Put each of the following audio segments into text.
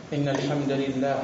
إن الحمد لله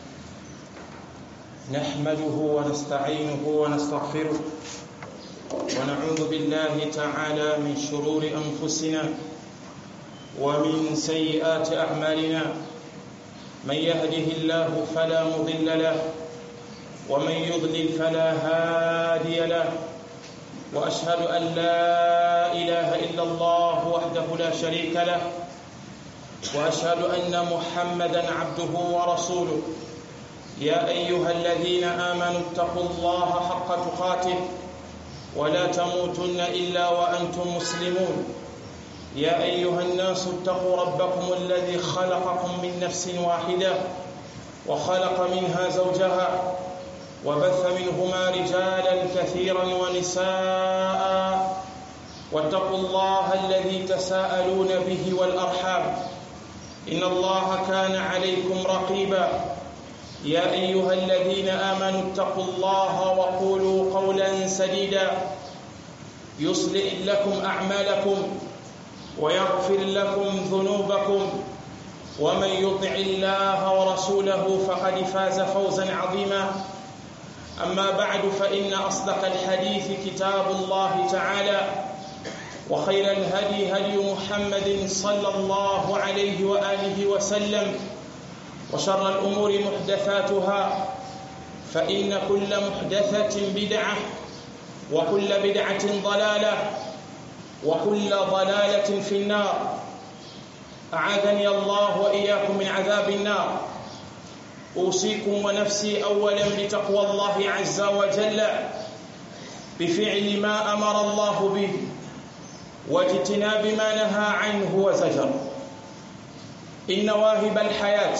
نحمده ونستعينه ونستغفره ونعوذ بالله تعالى من شرور أنفسنا ومن سيئات أعمالنا من يهده الله فلا مضل له ومن يضلل فلا هادي له وأشهد أن لا إله إلا الله وحده لا شريك له وأشهد أن محمدًا عبده ورسوله يا أيها الذين آمنوا اتقوا الله حق تقاته ولا تموتن إلا وأنتم مسلمون يا أيها الناس اتقوا ربكم الذي خلقكم من نفس واحدة وخلق منها زوجها وبث منهما رجالا كثيرا ونساء واتقوا الله الذي تساءلون به والأرحام إن الله كان عليكم رقيبا يا أيها الذين آمنوا اتقوا الله وقولوا قولا سديدا يصلح لكم أعمالكم ويغفر لكم ذنوبكم ومن يطع الله ورسوله فقد فاز فوزا عظيما أما بعد فإن أصدق الحديث كتاب الله تعالى وخير الهدي هدي محمد صلى الله عليه وآله وسلم وشر الأمور محدثاتها فإن كل محدثة بدعة وكل بدعة ضلالة وكل ضلالة في النار أعاذني الله وإياكم من عذاب النار أوصيكم ونفسي أولا بتقوى الله عز وجل بفعل ما أمر الله به واجتناب ما نهى عنه وزجر إن واهب الحياة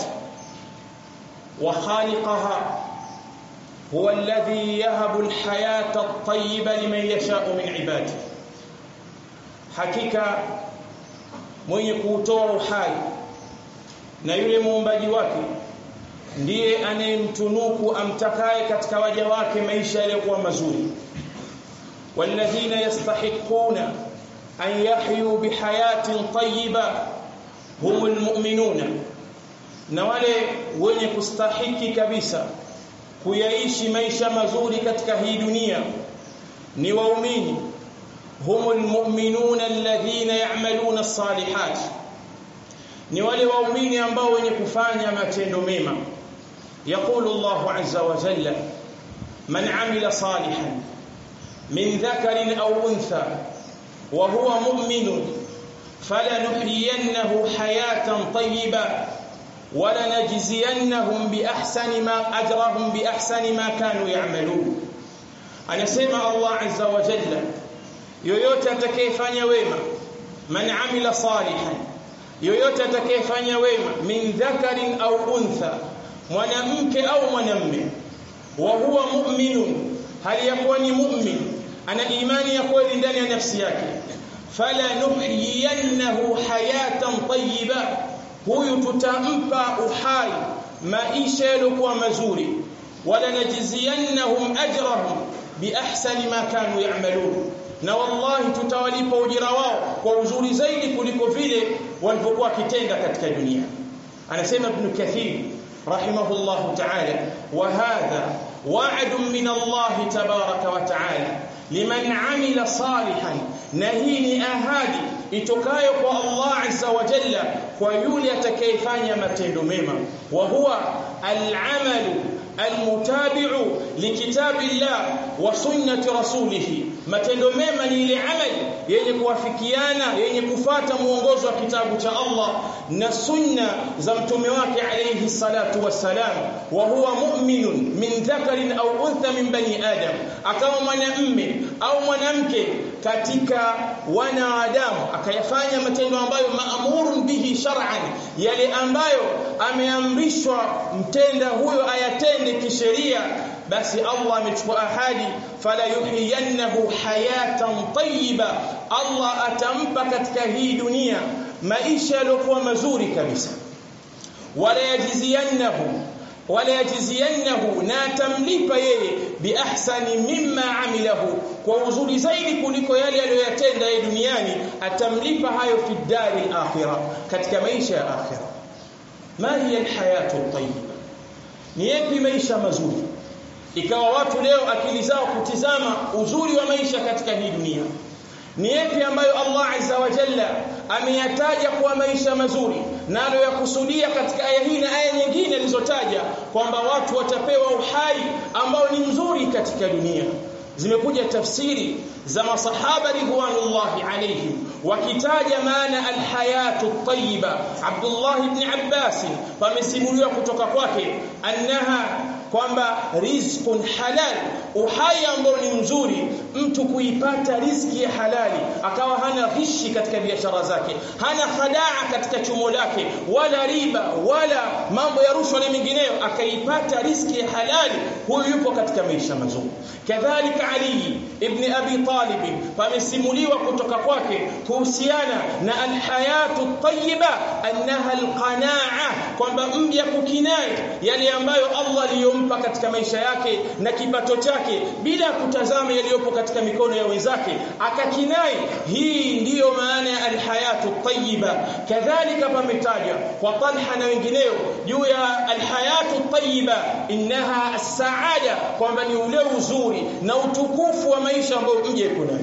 وخالقها هو الذي يهب الحياة الطيبة لمن يشاء من عباده hakika mwenye kutoa uhai na yule muumbaji wake ndiye anayemtunuku amtakaye katika waja wake maisha yaliyokuwa mazuri walladhina yastahiquna an yahyu bihayatin tayyiba humul mu'minuna na wale wenye kustahiki kabisa kuyaishi maisha mazuri katika hii dunia ni waumini humul mu'minuna alladhina ya'maluna as-salihat ni wale waumini ambao wenye kufanya matendo mema yaqulu Allahu azza wa jalla man 'amila salihan min dhakarin aw untha wa huwa mu'minun falanuhyiyannahu hayatan tayyibah wa lanajziyannahum bi ahsani ma ajrahum bi ahsani ma kanu ya'malun anasema Allah azza wa jalla yoyote atakayefanya wema man amila salihan yoyote atakayefanya wema min dhakarin au untha mwanamke au mwanamume wa huwa mu'minun hali yakuwa ni mu'min ana imani ya kweli ndani ya nafsi yake fala nuhyiyannahu hayatan tayyiba huyu tutampa uhai maisha yaliokuwa mazuri wala najziyannahum ajrahum bi ahsani ma kanu ya'malun na wallahi tutawalipa ujira wao kwa uzuri zaidi kuliko vile walivyokuwa kitenda katika dunia anasema ibn kathir rahimahullah ta'ala wa hadha wa'dun min Allah tabaraka wa ta'ala liman 'amila salihan na hii ni ahadi itokayo kwa Allah azza wa jalla kwa yule atakayefanya matendo mema wa huwa al-'amalu almutabi'u likitabillah wa sunnati rasulih matendo mema ni ile amali yenye kuwafikiana yenye kufuata muongozo wa kitabu cha Allah na sunna za mtume wake alayhi salatu wassalam wa huwa mu'minun min dhakarin au untha min bani adam akawa mwanamume au mwanamke katika wanadamu akayafanya matendo ambayo maamurun bihi shar'an yale ambayo ameamrishwa mtenda huyo ayatende kisheria basi Allah amechukua ahadi fala yuhyiyannahu hayatan tayyiba Allah atampa katika hii dunia maisha yaliokuwa mazuri kabisa wala yajziyannahu na tamlipa yeye bi ahsani mimma amilahu kwa uzuri zaidi kuliko yale aliyoyatenda yeye duniani atamlipa hayo fi dari al-akhirah katika maisha ya akhirah ma hiya alhayatu at-tayyiba, ni yapi maisha mazuri? Ikawa watu leo akili zao kutizama uzuri wa maisha katika hii dunia. Ni yapi ambayo Allah Azza wa Jalla ameyataja kwa maisha mazuri, na aliyokusudia katika aya hii na aya nyingine alizotaja kwamba watu watapewa uhai ambao ni mzuri katika dunia. Zimekuja tafsiri za masahaba ridwanullahi alayhim wakitaja maana alhayatu at-tayyiba. Abdullah ibn Abbas pamesimuliwa kutoka kwake annaha kwamba rizqun halal, uhai ambao ni mzuri, mtu kuipata riziki ya halali, akawa hana ghishi katika biashara zake, hana khadaa katika chumo lake, wala riba wala mambo ya rushwa na mengineyo, akaipata riziki ya halali, huyo yupo katika maisha mazuri. Kadhalika Ali ibn Abi Talib pamesimuliwa kutoka kwake kuhusiana na alhayatu at-tayyiba annaha alqanaa, kwamba mja kukinai yale ambayo Allah aliyompa katika maisha yake na kipato chake bila kutazama yaliyopo katika mikono ya wenzake, akakinai. Hii ndiyo maana ya alhayatu at-tayyiba. Kadhalika pametaja kwa Talha na wengineo juu ya alhayatu at-tayyiba innaha as-saada, kwamba ni ule uzuri na utukufu wa maisha ambao mje yuko nayo.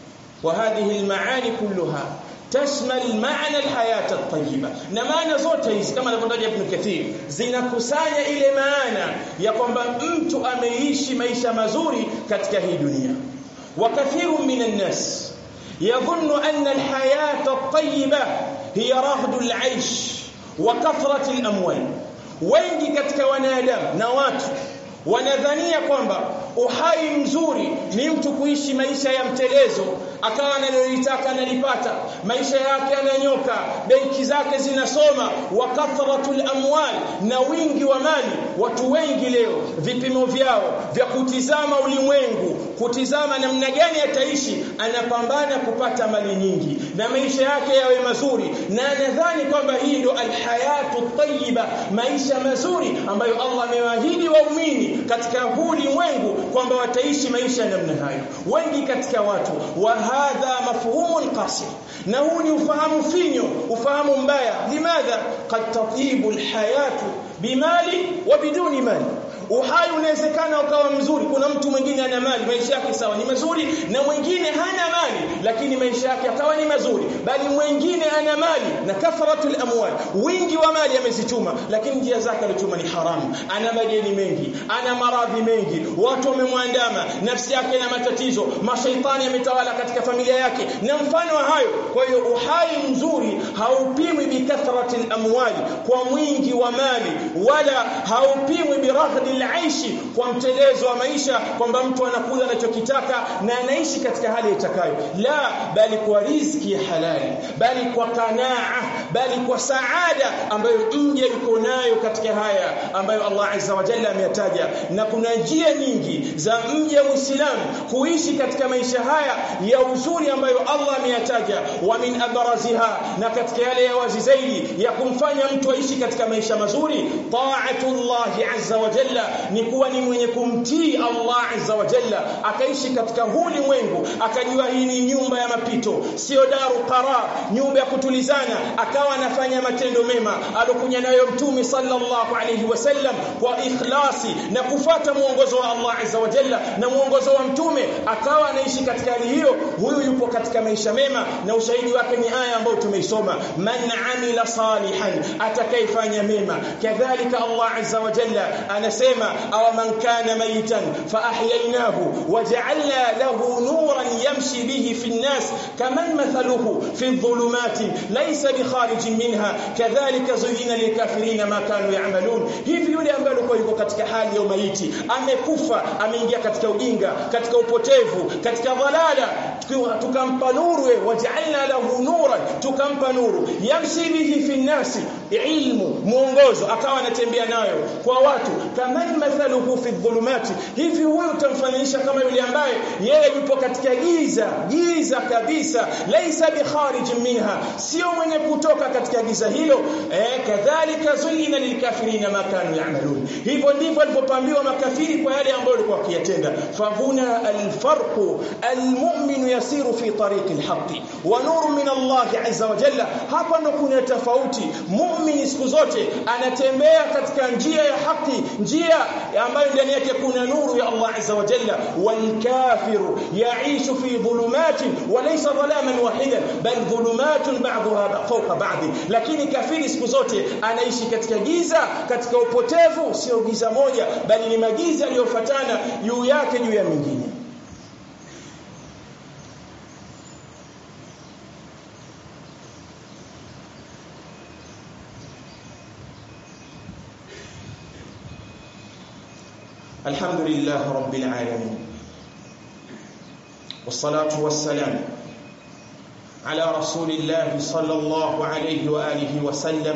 Wa hadhihi almaani kulluha tashmal maana alhayat at-tayyiba, na maana zote hizi kama alivyotaja Ibn Kathir zinakusanya ile maana ya kwamba mtu ameishi maisha mazuri katika hii dunia. Wa kathirun minan nas yadhunnu anna alhayat at-tayyiba hiya raghdu al-aish wa kathratu al-amwal. Wengi katika wanadamu na watu wanadhania kwamba uhai mzuri ni mtu kuishi maisha ya mtelezo, akawa analolitaka analipata, maisha yake yananyoka, benki zake zinasoma, wa kathratul amwal, na wingi wa mali. Watu wengi leo vipimo vyao vya kutizama ulimwengu, kutizama namna gani ataishi, anapambana kupata mali nyingi na maisha yake yawe mazuri, na anadhani kwamba hii ndio alhayatu at-tayyiba, maisha mazuri ambayo Allah amewaahidi waumini katika huu ulimwengu kwamba wataishi maisha namna hayo. Wengi katika watu wa hadha mafhumun qasir, na huu ni ufahamu finyo, ufahamu mbaya. Limadha qad tatibu alhayatu bimali wa biduni mali. Uhai unawezekana ukawa mzuri, kuna mtu mwingine ana mali, maisha yake sawa ni mazuri, na mwingine hana mali lakini maisha yake akawa ni mazuri, bali mwingine ana mali na kathratul amwal, wingi wa mali amezichuma, lakini njia zake alichuma ni haramu, ana madeni mengi, ana maradhi mengi, watu wamemwandama, nafsi yake na matatizo, mashaitani yametawala katika familia yake na mfano wa hayo. Kwa hiyo uhai mzuri haupimwi bi kathratil amwal, kwa mwingi wa mali, wala haupimwi bi raghdi al-aishi, kwa mtelezo wa maisha, kwamba mtu anakula anachokitaka na anaishi katika hali itakayo. La, bali kwa riziki ya halali, bali kwa kanaa, bali kwa saada ambayo mja yuko nayo katika haya ambayo Allah Azza wa Jalla ameyataja. Na kuna njia nyingi za mja Muislamu kuishi katika maisha haya ya uzuri ambayo Allah ameyataja. Wa min abraziha, na katika yale ya wazi zaidi ya kumfanya mtu aishi katika maisha mazuri, ta'atullah Azza wa Jalla, ni kuwa ni mwenye kumtii Allah Azza wa Jalla, akaishi katika huu ulimwengu, akajua hii ni nyumba ya mapito, sio daru qarar, nyumba ya kutulizana, akawa anafanya matendo mema alokunya nayo Mtume sallallahu alayhi wasallam kwa ikhlasi na kufuata muongozo wa Allah Azza wa Jalla na muongozo wa Mtume, akawa anaishi katika hali hiyo. Huyu yupo katika maisha mema, na ushahidi wake ni aya ambayo tumeisoma, man amila salihan, atakayefanya mema. Kadhalika Allah Azza wa Jalla anasema aw man kana mayitan fa ahyaynahu waja'alna lahu nuran yamshi bihi fi an-nas kaman mathaluhu fi adh-dhulumati laysa bikharijin minha kadhalika zuyyina lilkafirina ma kanu ya'malun. Hivi yule ambaye alikuwa yuko katika hali ya umaiti, amekufa, ameingia katika ujinga, katika upotevu, katika dhalala, tukampa nuru, waja'alna lahu nuran, tukampa nuru, yamshi bihi fi an-nas, ilmu, muongozo, akawa anatembea nayo kwa watu, kaman mathaluhu fi dhulumati. Hivi huyu utamfananisha kama yule ambaye yeye yupo katika giza kabisa, laisa bikharijin minha, sio mwenye kutoka katika giza hilo. Kadhalika zuyyina lilkafirina ma kanu ya'malun. Hivyo ndivyo walipopambiwa makafiri kwa yale ambayo walikuwa wakiyatenda. Fahuna alfarqu almu'minu yasiru fi tariqi alhaqi wa nuru min Allah azza wa jalla. Hapa ndo kuna tofauti. Muumini siku zote anatembea katika njia ya haki, njia ambayo ndani yake kuna nuru ya Allah azza wa jalla. Wal kafiru yaishu fi dhulumatin wa laysa dhalaman wahidan bal dhulumatun ba'daha fawqa ba'd. Lakini kafiri siku zote anaishi katika giza, katika upotevu, sio giza moja bali ni magiza yaliyofuatana juu yake juu ya mengine. Alhamdulillah rabbil alamin wassalatu wassalamu ala rasulillah sallallahu alayhi wa alihi wa sallam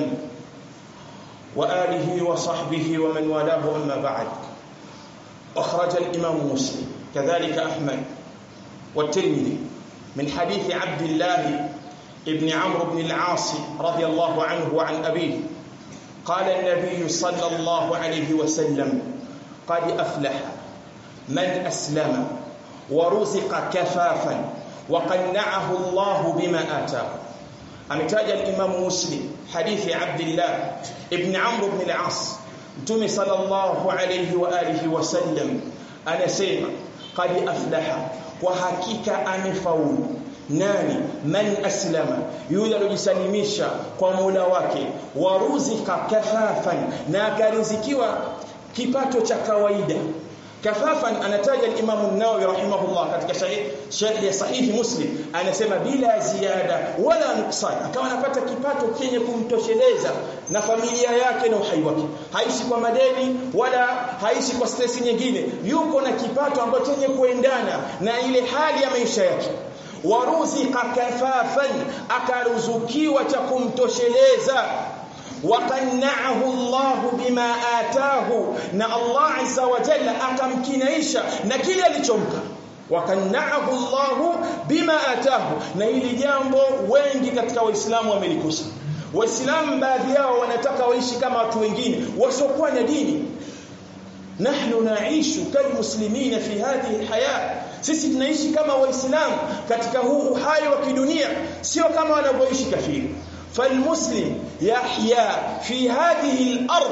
وآله وصحبه ومن والاه أما بعد. أخرج الإمام مسلم كذلك أحمد والترمذي من حديث عبد الله ابن عمرو بن العاص رضي الله عنه وعن أبيه قال النبي صلى الله عليه وسلم قد أفلح من أسلم ورزق كفافا وقنعه الله بما آتاه. ametaja al-Imam Muslim hadithi Abdullah ibn Amr ibn al-As, Mtume sallallahu alayhi wa alihi wasallam anasema qad aflaha, kwa hakika amefaulu. Nani? Man aslama, yule aliyojisalimisha kwa Mola wake, waruzika kafafan, na akarizikiwa kipato cha kawaida. Kafafan anataja al-Imam an-Nawawi rahimahullah katika sharh sahih Muslim, anasema bila ziada wala nuksan, akawa anapata kipato chenye kumtosheleza na familia yake na uhai wake, haishi kwa madeni wala haishi kwa stress nyingine, yuko na kipato ambacho chenye kuendana na ile hali ya maisha yake. Waruzika kafafan, akaruzukiwa cha kumtosheleza. وقنعه الله بما آتاه, na Allah azza wa jalla akamkinaisha na kile alichompa. وقنعه الله بما آتاه, na hili jambo wengi katika waislamu wamelikosa. Waislamu baadhi yao wanataka waishi kama watu wengine wasiokuwa na dini. Nahnu naishu kalmuslimina fi hadhihi alhayat, sisi tunaishi kama waislamu katika huu uhai wa kidunia, sio kama wanavyoishi kafiri. فالمسلم يحيا في هذه الأرض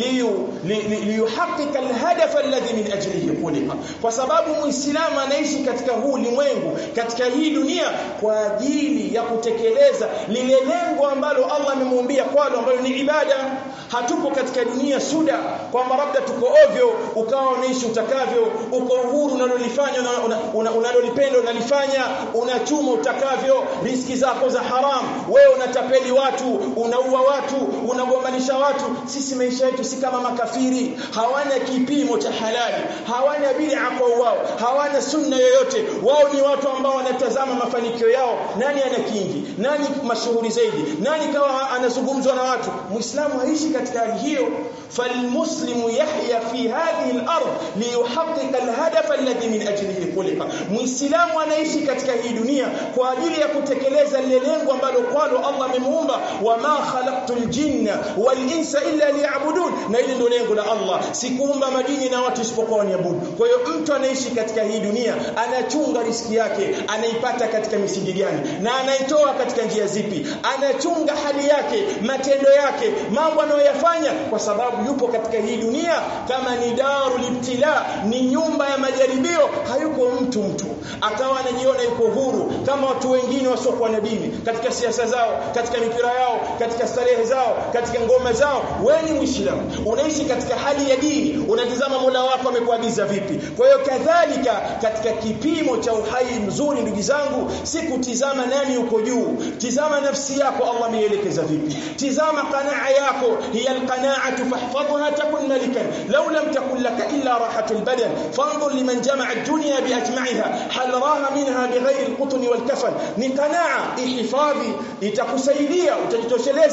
ليحقق الهدف الذي من أجله خلق. وسبب مسلم anaishi katika huu ulimwengu, katika hii dunia kwa ajili ya kutekeleza lile lengo ambalo Allah amemuumbia kwalo, ambalo ni ibada. Hatupo katika dunia suda kwamba labda tuko ovyo ukawa unaishi utakavyo, uko uhuru unalolifanya unalolipenda unalifanya, unachuma utakavyo, riziki zako za haram, wewe unatapeli watu, unaua watu, unagombanisha watu. Sisi maisha yetu si kama makafiri, hawana kipimo cha halali, hawana bid'a kwa wao, hawana sunna yoyote. Wao ni watu ambao wanatazama mafanikio yao, nani ana kingi, nani mashuhuri zaidi, nani kawa anazungumzwa na watu. Muislamu haishi katika hali hiyo. Falmuslimu yahya fi hadhihi al-ard liyuhaqqiqa al-hadaf alladhi min ajlihi khuliqa. Muislamu anaishi katika hii dunia kwa ajili ya kutekeleza lile lengo ambalo kwalo Allah amemuumba. Wama khalaqtul jinna wal insa illa liya'budun, na ile ndio lengo la Allah, sikuumba majini na watu isipokuwa waniabudu. Kwa hiyo mtu anaishi katika hii dunia anachunga riziki yake, anaipata katika misingi gani na anaitoa katika njia zipi, anachunga hali yake, matendo yake, mambo anayoyafanya, kwa sababu yupo katika hii dunia kama ni darul ibtila, ni nyumba ya majaribio. Hayuko mtu akawa anajiona yuko huru kama watu wengine wasiokuwa na dini, katika siasa zao, katika mipira yao, katika starehe zao, katika ngoma zao. Wewe ni Muislamu, unaishi katika hali ya dini, unatazama Mola wako amekuagiza vipi. Kwa hiyo kadhalika katika kipimo cha uhai mzuri, ndugu zangu, si kutizama nani uko juu, tizama nafsi yako Allah ameelekeza vipi, tizama qanaa yako. Hiya alqanaa'atu fahfadhha takun malikan law lam takun laka illa rahatul badan fanzur liman jama'a ad-dunya bi ajma'iha hal raha minha bighayri al-qutn wal kafan. Ni qanaa, ihifadhi, itakusaidia, utajitosheleza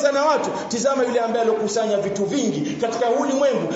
anajiunga na watu. Tizama yule ambaye alokusanya vitu vingi katika ulimwengu,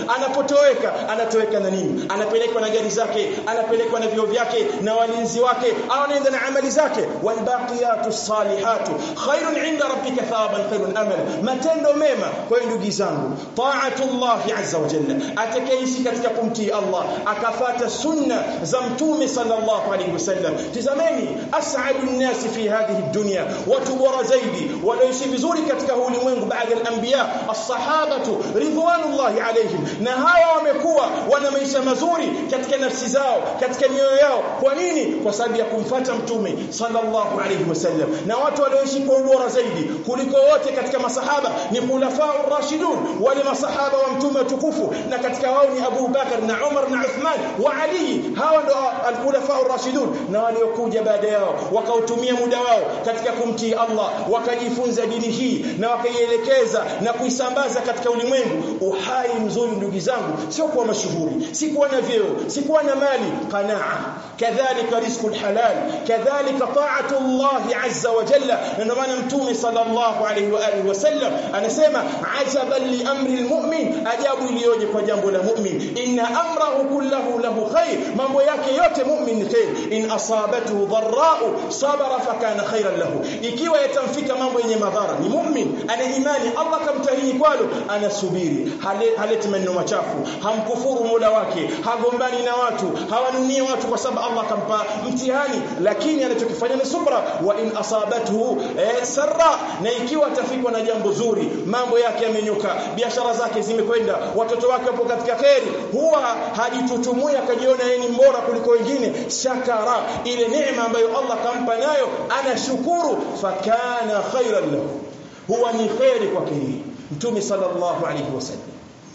anatoweka na nini? Anapelekwa na gari zake, anapelekwa na vio vyake na walinzi wake, au anaenda na amali zake. Walbaqiyatu salihatu khairun inda rabbika thawaban khairun amala, matendo mema. Kwa hiyo ndugu zangu, ta'atullah azza wa jalla, atakayeishi katika kumtii Allah akafata sunna za mtume sallallahu alayhi wasallam. Tizameni as'adun nasi fi hadhihi dunya, watu bora zaidi walioishi vizuri katika ulimwengu baada ya anbiya as-sahabatu ridwanullahi alayhim, na hawa wamekuwa wana maisha mazuri katika nafsi zao, katika mioyo yao. Kwa nini? Kwa sababu ya kumfuata mtume sallallahu alayhi wasallam. Na watu walioishi kwa ubora zaidi kuliko wote katika masahaba ni khulafa'ur rashidun, wale masahaba wa mtume tukufu, na katika wao ni Abu Bakar na Umar na Uthman wa Ali. Hawa ndio al-khulafa'ur rashidun, na waliokuja baada yao wakautumia muda wao katika kumtii Allah, wakajifunza dini hii na wakaielekeza na kuisambaza katika ulimwengu. Uhai mzuri ndugu zangu sio kuwa mashuhuri, si kuwa na vyeo, si kuwa na mali. Qanaa, kadhalika rizqul halal, kadhalika ta'atu Allah azza wa jalla. Ndio maana mtume sallallahu alayhi wa alihi wasallam anasema ajaban li amri almu'min, ajabu iliyoje kwa jambo la mu'min. Inna amrahu kullahu lahu khair, mambo yake yote mu'min ni khair. In asabathu dharra'u sabara fakana khairan lahu, ikiwa yatamfika mambo yenye madhara, ni mu'min ana imani, Allah kamtahini kwalo, anasubiri, haleti maneno machafu, hamkufuru Mola wake, hagombani na watu, hawanuni watu kwa sababu Allah kampa mtihani, lakini anachokifanya ni subra. Wa in asabathu sarra, na ikiwa atafikwa na jambo zuri, mambo yake yamenyoka, biashara zake zimekwenda, watoto wake wapo katika khairi, huwa hajitutumui akajiona yeye ni bora kuliko wengine. Shakara ile neema ambayo Allah kampa nayo, anashukuru, fakana khairan lahu, huwa ni khairi kwake. Mtume sallallahu alayhi wasallam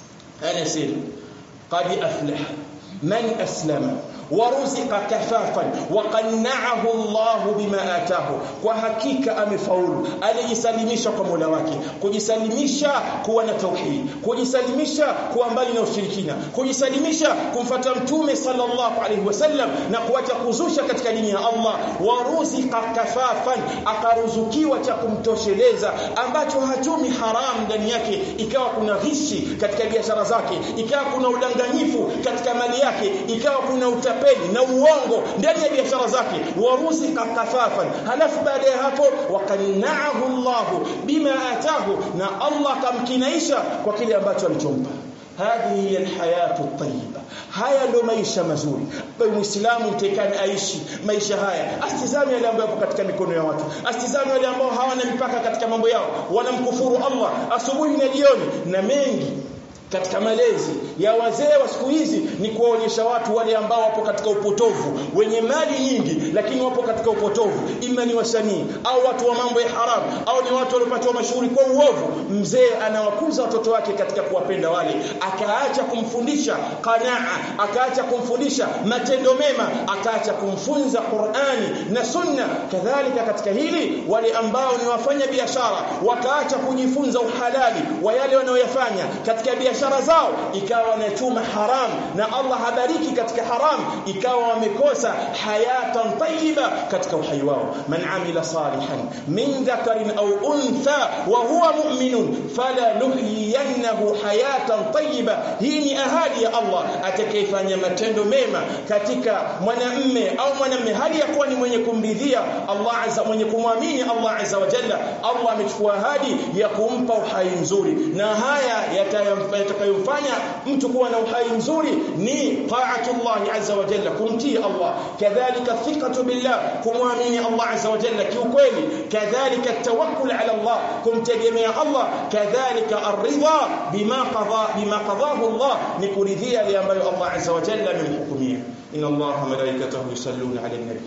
anasema qad aflaha man aslama ورزق كفافا وقنعه الله بما آتاه. Kwa hakika amefaulu alijisalimisha kwa Mola wake, kujisalimisha kuwa na tauhid, kujisalimisha kuwa mbali na ushirikina, kujisalimisha kumfuata mtume sallallahu alayhi wasallam na kuacha kuzusha katika dini ya Allah. Waruzika kafafan, akaruzukiwa cha kumtosheleza ambacho hachumi haram ndani yake, ikawa kuna ghishi katika biashara zake, ikawa kuna udanganyifu katika mali yake, ikawa kuna utapeli na uongo ndani ya biashara zake. Waruzika kafafan, halafu baada ya hapo waqanna'ahu Allah bima atahu, na Allah kamkinaisha kwa kile ambacho alichompa. Hadhihi alhayatu at-tayyiba, haya ndio maisha mazuri. Muislamu mtekani aishi maisha haya, asitizame yale ambayo yapo katika mikono ya watu, asitizame wale ambao hawana mipaka katika mambo yao, wanamkufuru Allah asubuhi na jioni. Na mengi katika malezi ya wazee wa siku hizi ni kuwaonyesha watu wale ambao wapo katika upotovu, wenye mali nyingi lakini wapo katika upotovu, ima ni wasanii au watu wa mambo ya haram au ni watu waliopatwa mashuhuri kwa uovu. Mzee anawakuza watoto wake katika kuwapenda wale, akaacha kumfundisha qanaa, akaacha kumfundisha matendo mema, akaacha kumfunza Qur'ani na Sunna. Kadhalika katika hili wale ambao ni wafanya biashara wakaacha kujifunza uhalali wa yale wanaoyafanya katika biashara zao, ikawa wanachuma haram na Allah habariki katika haram, ikawa wamekosa hayatan tayyiba katika uhai wao. Man amila salihan min dhakarin au untha wa huwa mu'minun fala nuhyiyannahu hayatan tayyiba. Hii ni ahadi ya Allah, atakayefanya matendo mema katika mwanamume au mwanamume hali ya kuwa ni mwenye kumridhia Allah azza, mwenye kumwamini Allah azza wa jalla, Allah amechukua ahadi ya kumpa uhai mzuri. Na haya yatakayomfanya mtu kuwa na uhai mzuri ni ta'atullah azza wa jalla, kumtii Allah, kadhalika thiqatu billah, kumwamini Allah azza wa jalla kiukweli, kadhalika tawakkul ala Allah, kumtegemea Allah, kadhalika ar-ridha bima qadahu Allah, ni kuridhia yale ambayo Allah azza wa jalla amemhukumia. inna Allaha malaikatahu yusalluna ala an-nabi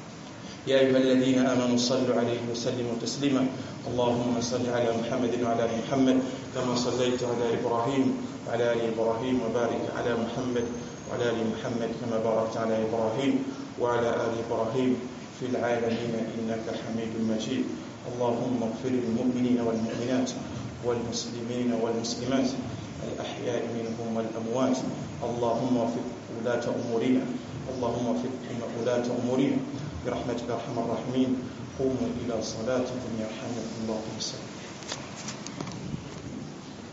يا أيها الذين آمنوا صلوا عليه وسلموا تسليما. اللهم صل على محمد وعلى آل محمد كما صليت على إبراهيم وعلى آل إبراهيم، وبارك على محمد وعلى آل محمد كما باركت على إبراهيم وعلى آل إبراهيم في العالمين إنك حميد مجيد. اللهم اغفر للمؤمنين والمؤمنات والمسلمين والمسلمات الأحياء منهم والأموات. اللهم وفق ولاة أمورنا، اللهم وفق ولاة أمورنا برحمتك يا ارحم الراحمين. قوموا الى صلاتكم يرحمكم الله.